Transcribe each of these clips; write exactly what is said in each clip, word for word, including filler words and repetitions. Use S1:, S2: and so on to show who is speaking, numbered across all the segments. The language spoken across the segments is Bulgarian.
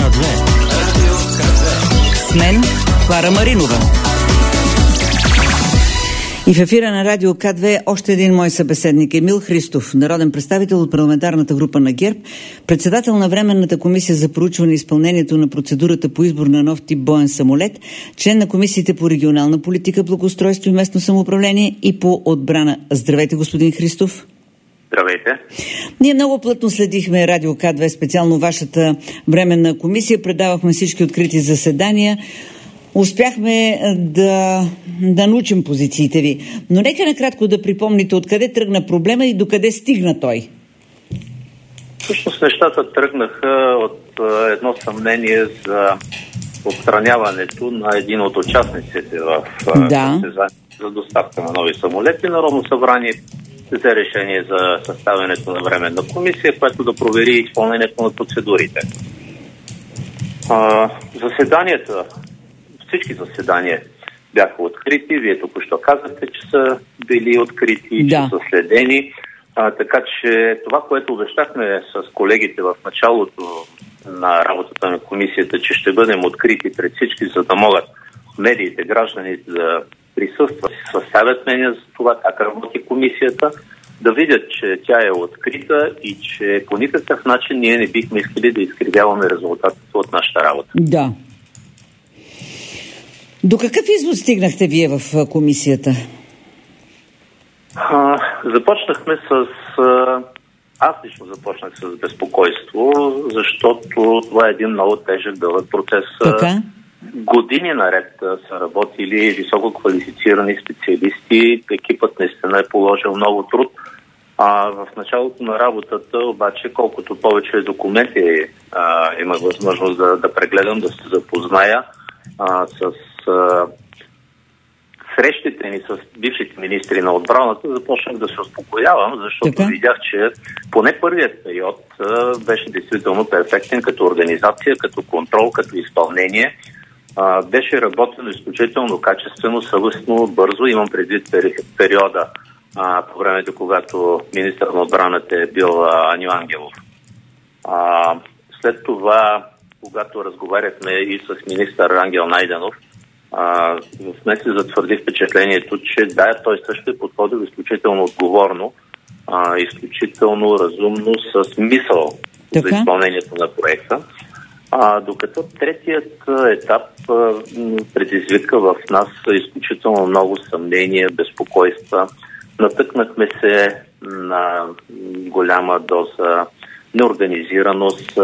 S1: К две.
S2: С мен Клара Маринова. И в ефира на Радио К две още един мой събеседник Емил Христов, народен представител от парламентарната група на ГЕРБ, председател на Временната комисия за проучване изпълнението на процедурата по избор на нов тип боен самолет, член на комисиите по регионална политика, благоустройство и местно самоуправление и по отбрана. Здравейте, господин Христов.
S3: Здравейте.
S2: Ние много плътно следихме Радио К две, специално вашата временна комисия. Предавахме всички открити заседания. Успяхме да, да научим позициите ви. Но нека накратко да припомните откъде тръгна проблема и докъде стигна той.
S3: Всъщност нещата тръгнаха от едно съмнение за отстраняването на един от участниците в
S2: да.
S3: за доставка на нови самолети. Народно събрание взе решение за съставянето на временна комисия, която да провери изпълнението на процедурите. А, заседанията, всички заседания бяха открити. Вие току-що казахте, че са били открити, да. че са следени. А, така че това, което обещахме с колегите в началото на работата на комисията, че ще бъдем открити пред всички, за да могат медиите, гражданите да присъстват, съставят мнение за това как работи комисията, да видят, че тя е открита и че по никакъв начин ние не бихме искали да изкривяваме резултатите от нашата работа.
S2: Да. До какъв извод стигнахте вие в комисията?
S3: А, започнахме с... А, аз лично започнах с безпокойство, защото това е един много тежък, дълъг процес.
S2: Така?
S3: Години наред са работили високо квалифицирани специалисти. Екипът наистина е положил много труд. А в началото на работата, обаче, колкото повече документи а, имах възможност да, да прегледам, да се запозная а, с а, срещите ни с бившите министри на отбраната, започнах да се успокоявам, защото така? видях, че поне първият период а, беше действително перфектен като организация, като контрол, като изпълнение. Uh, беше работено изключително качествено, съвестно, бързо. Имам предвид периода uh, по времето, когато министър на отбраната е бил uh, Аню Ангелов. Uh, след това, когато разговаряхме и с министър Ангел Найденов, uh, в мен се затвърди впечатлението, че да, той също е подходил изключително отговорно, uh, изключително разумно, с мисъл така? за изпълнението на проекта. А, докато третият етап а, предизвика в нас изключително много съмнения, безпокойства. Натъкнахме се на голяма доза неорганизираност,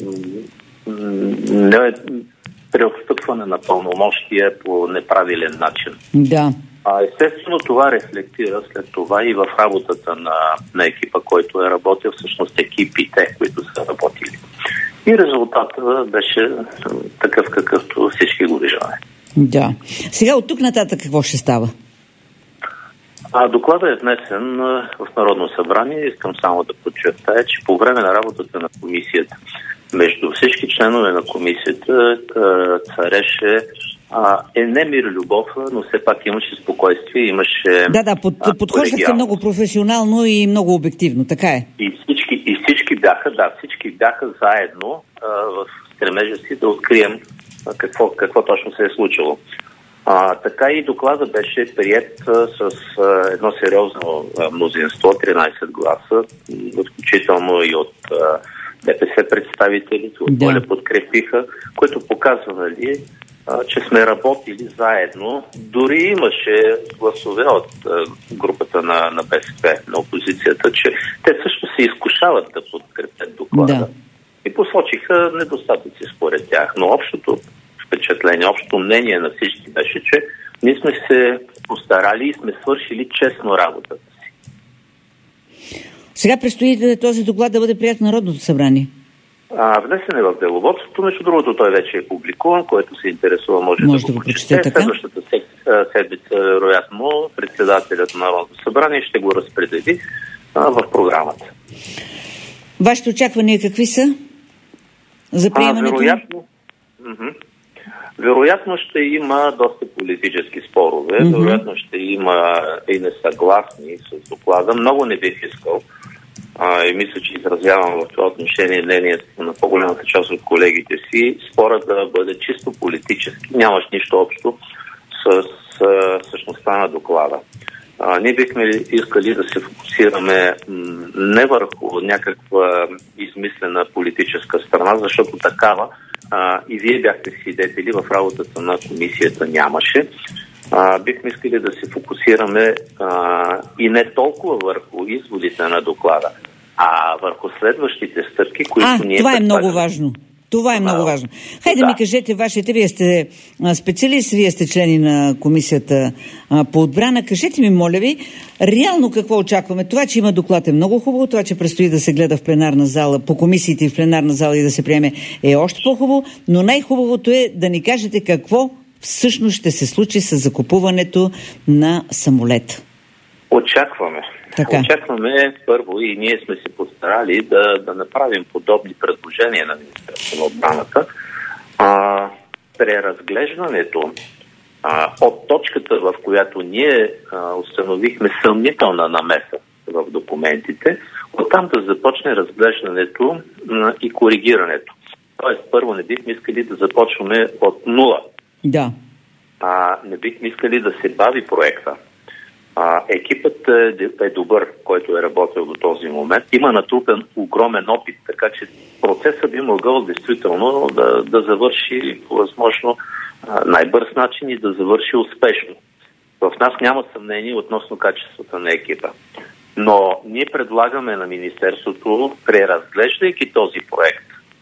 S3: не, преотстъпване на пълномощия по неправилен начин.
S2: Да.
S3: А, естествено това рефлектира след това и в работата на, на екипа, който е работил, всъщност екипите, които са работили. И резултатът беше такъв, какъвто всички го виждаме.
S2: Да. Сега от тук нататък какво ще става?
S3: А, докладът е внесен в Народно събрание. Искам само да подчертая, че по време на работата на комисията, между всички членове на комисията, цареше а, е не мир и любов, но все пак имаше спокойствие, имаше...
S2: Да, да, под, подхождахте много професионално и много обективно, така е.
S3: И всички, и всички бяха, да, всички бяха заедно а, в стремежа си да открием а, какво, какво точно се е случило. А, така и доклада беше приет а, с а, едно сериозно а, мнозинство, тринайсет гласа, включително и от а, ДПС представителите, от Воля да. подкрепиха, което показва, нали, че сме работили заедно. Дори имаше гласове от а, групата на, на БСП, на опозицията, че те също се изкушават да подкрепят доклада. Да. И посочиха недостатъци според тях. Но общото впечатление, общото мнение на всички беше, че ние сме се постарали и сме свършили честно работата си.
S2: Сега предстои този доклад да бъде прият в Народното събрание.
S3: А, внесен е в деловодството, между другото той вече е публикуван, който се интересува може, може да го прочете. Следващата седмица, вероятно, председателят на Народното събрание ще го разпредели а, в програмата.
S2: Вашите очаквания какви са за приемането?
S3: А, вероятно, м-м, вероятно ще има доста политически спорове, mm-hmm. вероятно ще има и несъгласни с доклада. Много не бих искал а, и мисля, че изразявам в това отношение мнението на по-голямата част от колегите си, спорът да бъде чисто политически, нямаш нищо общо с, с същността на доклада. А, ние бихме искали да се фокусираме м, не върху някаква измислена политическа страна, защото такава а, и вие бяхте свидетели в работата на комисията нямаше. А, бихме искали да се фокусираме а, и не толкова върху изводите на доклада, а върху следващите стъпки, които
S2: а,
S3: ние...
S2: това е
S3: предлагаме.
S2: много важно. Това е много
S3: А,
S2: важно. Хайде да ми кажете вашите, вие сте специалист, вие сте члени на комисията а, по отбрана. Кажете ми, моля ви, реално какво очакваме? Това, че има доклад е много хубаво, това, че предстои да се гледа в пленарна зала, по комисиите и в пленарна зала и да се приеме е още по-хубаво, но най-хубавото е да ни кажете какво всъщност ще се случи с закупуването на самолет.
S3: Очакваме.
S2: Така.
S3: Очакваме първо и ние сме се постарали да, да направим подобни предложения на Министерството на отбраната. А, преразглеждането а, от точката, в която ние а, установихме съмнителна намеса в документите, оттам да започне разглеждането а, и коригирането. Тоест, първо не бихме искали да започваме от нула.
S2: Да.
S3: А, не бихме искали да се бави проекта. А, екипът е, е добър, който е работил до този момент. Има натрупен огромен опит, така че процесът би могъл действително да, да завърши по възможно най-бърз начин и да завърши успешно. В нас няма съмнение относно качеството на екипа. Но ние предлагаме на Министерството, преразглеждайки този проект,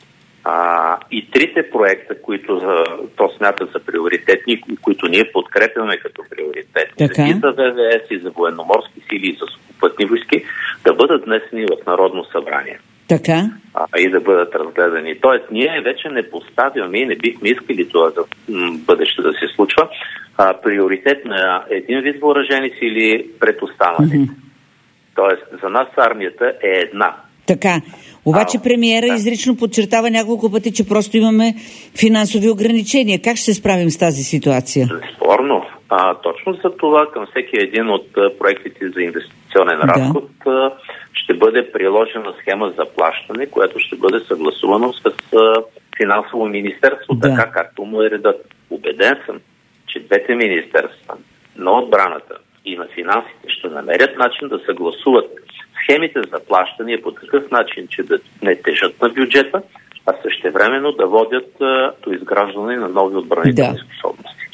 S3: А, и трите проекта, които за, то смята за приоритетни, които ние подкрепяме като приоритетни,
S2: така.
S3: И за ВВС, и за военноморски сили, и за сухопътни войски, да бъдат внесени в Народно събрание.
S2: Така.
S3: А, и да бъдат разгледани. Тоест, ние вече не поставяме и не бихме искали това за бъдеще да се случва. А, приоритет на един вид въоръжени сили пред останалите. Mm-hmm. Тоест, за нас армията е една.
S2: Така. Обаче премиера да. изрично подчертава няколко пъти, че просто имаме финансови ограничения. Как ще се справим с тази ситуация?
S3: Безспорно. А, точно за това към всеки един от проектите за инвестиционен да. разход ще бъде приложена схема за плащане, която ще бъде съгласувана с финансово министерство, да. така както му е редът. Убеден съм, че двете министерства на отбраната и на финансите ще намерят начин да съгласуват схемите за плащане по такъв начин, че да не тежат на бюджета, а същевременно да водят а, до изграждане на нови отбранителни да. способности.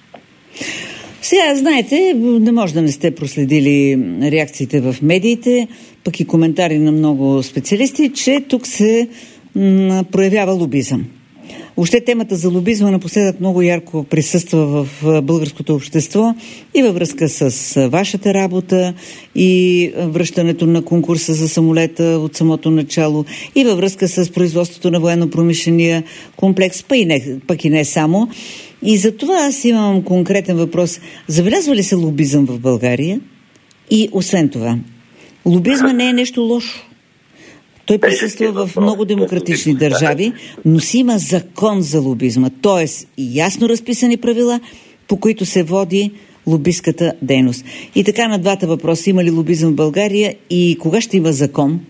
S2: Сега, знаете, не може да не сте проследили реакциите в медиите, пък и коментари на много специалисти, че тук се м- проявява лобизъм. Въобще темата за лобизма напоследък много ярко присъства в българското общество и във връзка с вашата работа и връщането на конкурса за самолета от самото начало и във връзка с производството на военно-промишления комплекс, пък и не, пък и не само. И за това аз имам конкретен въпрос. Забелязва ли се лобизъм в България? И освен това, лобизма не е нещо лошо. Той присъства в много демократични държави, но си има закон за лобизма, т.е. ясно разписани правила, по които се води лобистката дейност. И така на двата въпроса, има ли лобизъм в България и кога ще има закон?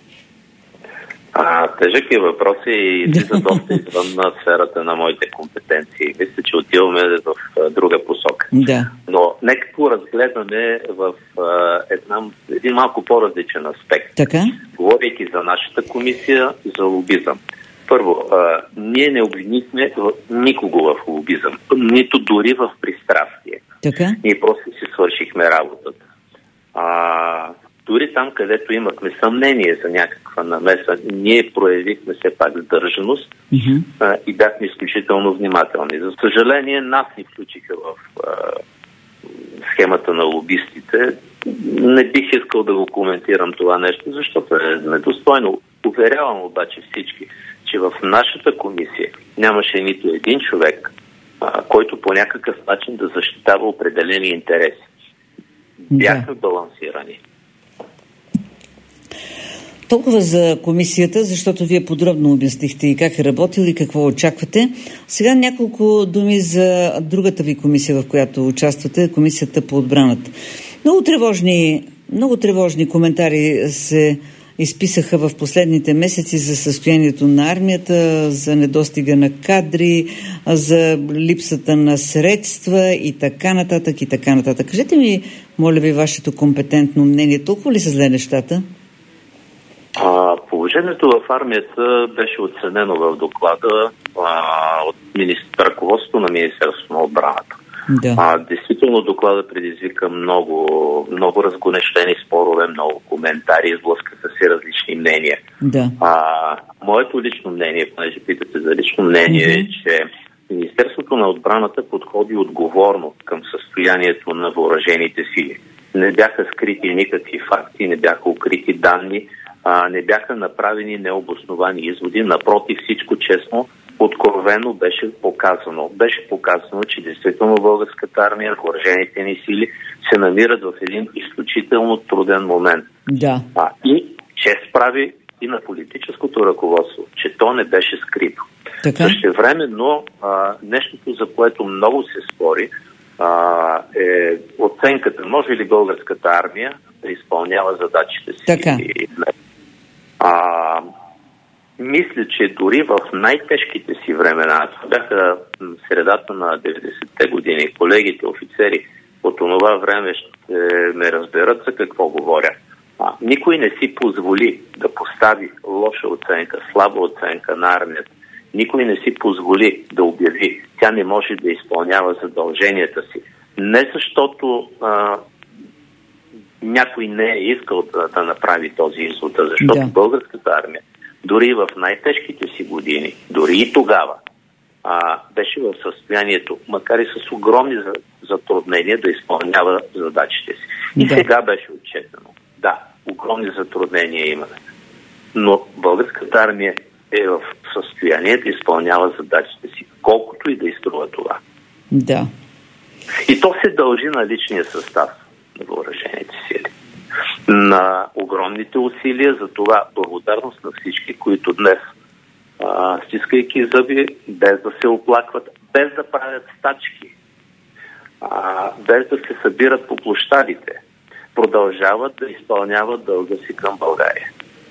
S3: А, тежък е въпрос и излиза доста извън на сферата на моите компетенции. Мисля, че отиваме в а, друга посока.
S2: Да.
S3: Но нека го разгледаме в а, една, един малко по-различен аспект.
S2: Така?
S3: Говорейки за нашата комисия за лобизъм. Първо, а, ние не обвинихме никого в лобизъм, нито дори в пристрастие.
S2: Така?
S3: Ние просто си свършихме работата. А, дори там, където имахме съмнение за някаква намеса, ние проявихме все пак сдържаност mm-hmm. а, и бяхме изключително внимателни. За съжаление, нас ни включиха в а, схемата на лобистите. Не бих искал да го коментирам това нещо, защото е недостойно. Уверявам обаче всички, че в нашата комисия нямаше нито един човек, а, който по някакъв начин да защитава определени интереси. Бяхме балансирани.
S2: Толкова за комисията, защото вие подробно обяснихте и как е работил и какво очаквате. Сега няколко думи за другата ви комисия, в която участвате, комисията по отбраната. Много тревожни, много тревожни коментари се изписаха в последните месеци за състоянието на армията, за недостига на кадри, за липсата на средства и така нататък и така нататък. Кажете ми, моля ви, вашето компетентно мнение. Толкова ли са зле нещата?
S3: А, положението в армията беше оценено в доклада а, от министр, ръководството на Министерството на отбраната.
S2: Да.
S3: А, действително доклада предизвика много, много разгонещени спорове, много коментари, изблъскаха се различни мнения.
S2: Да.
S3: А, моето лично мнение, понеже питате за лично мнение, mm-hmm. е, че Министерството на отбраната подходи отговорно към състоянието на въоръжените сили. Не бяха скрити никакви факти, не бяха укрити данни, а, не бяха направени необосновани изводи. Напротив, всичко честно, откровено беше показано. Беше показано, че действително българската армия, въоръжените ни сили се намират в един изключително труден момент.
S2: Да.
S3: А, и чест прави и на политическото ръководство, че то не беше скрито. Същевременно а, нещото, за което много се спори, а, е оценката. Може ли българската армия да изпълнява задачите си?
S2: Така.
S3: А, мисля, че дори в най-тежките си времена, това бяха средата на деветдесетте години, колегите, офицери от онова време ще ме разберат за какво говоря. А, никой не си позволи да постави лоша оценка, слаба оценка на армията. Никой не си позволи да обяви, тя не може да изпълнява задълженията си. Не защото а, някой не е искал да, да направи този извод, защото да. Българската армия, дори в най-тежките си години, дори и тогава, а, беше в състоянието, макар и с огромни затруднения, да изпълнява задачите си. И да. Сега беше отчетено. Да, огромни затруднения имаме. Но българската армия е в състояние да изпълнява задачите си, колкото и да изтрува това.
S2: Да.
S3: И то се дължи на личния състав на въоръжените сили. На огромните усилия, за това благодарност на всички, които днес, а, стискайки зъби, без да се оплакват, без да правят стачки, а, без да се събират по площадите, продължават да изпълняват дълга си към България.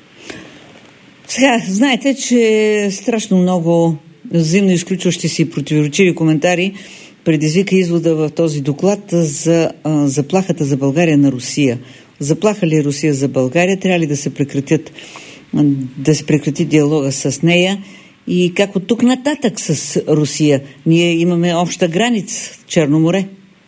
S2: Сега, знаете, че страшно много взаимно изключващи си противоречиви коментари предизвика извода в този доклад за а, заплахата за България на Русия. Заплаха ли Русия за България? Трябва ли да се прекратят, да се прекрати диалога с нея? И как от тук нататък с Русия? Ние имаме обща граница, Черно море.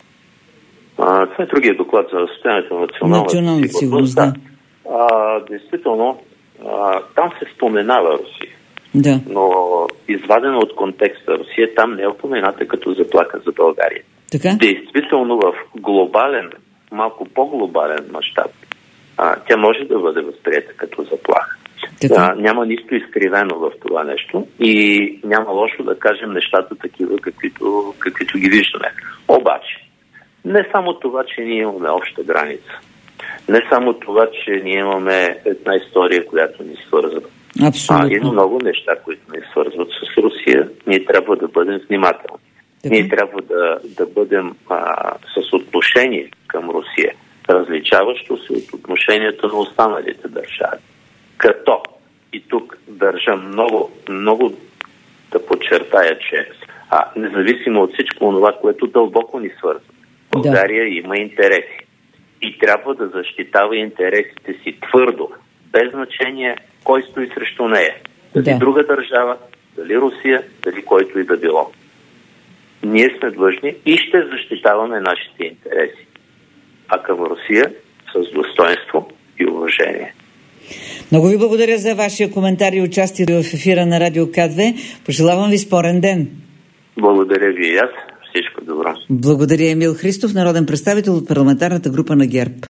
S3: А, това е другия доклад за състоянието на националната
S2: Национална сигурност. Да.
S3: А, действително, а, там се споменава Русия.
S2: Да.
S3: Но извадена от контекста Русия, там не е упомената като заплаха за България.
S2: Така?
S3: Действително в глобален, малко по-глобален мащаб, а, тя може да бъде възприета като заплаха. А, няма нищо изкривено в това нещо и няма лошо да кажем нещата такива, каквито, каквито ги виждаме. Обаче, не само това, че ние имаме обща граница, не само това, че ние имаме една история, която ни свързва.
S2: Абсолютно.
S3: А, има много неща, които ни свързват с Русия. Ние трябва да бъдем внимателни. Така. Ние трябва да, да бъдем а, с отношение към Русия, различаващо се от отношението на останалите държави. Като, и тук държа много, много да подчертая, че а, независимо от всичко това, което дълбоко ни свързва, България да. Има интереси. И трябва да защитава интересите си твърдо, без значение кой стои срещу нея. Дали да. Друга държава, дали Русия, дали който и да било. Ние сме длъжни и ще защитаваме нашите интереси. А към Русия с достоинство и уважение.
S2: Много ви благодаря за вашия коментар и участие в ефира на Радио К две. Пожелавам ви спорен ден.
S3: Благодаря ви и аз. Всичко добро.
S2: Благодаря, Емил Христов, народен представител от парламентарната група на ГЕРБ.